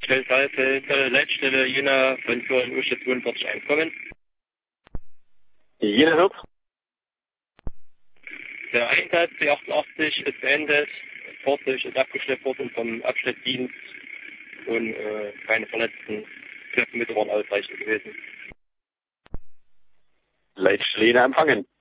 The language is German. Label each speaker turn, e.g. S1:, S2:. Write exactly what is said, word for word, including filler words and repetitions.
S1: Stellseite, Leitstelle Jena von Führerin Usche zweiundvierzig einkommen.
S2: Jena hört.
S1: Der Einsatz C achtundachtzig ist beendet. Das Fahrzeug ist abgeschleppt worden vom Abschleppdienst und äh, keine Verletzten. Kräftemittel waren ausreichend gewesen.
S2: Leitstelle Jena empfangen.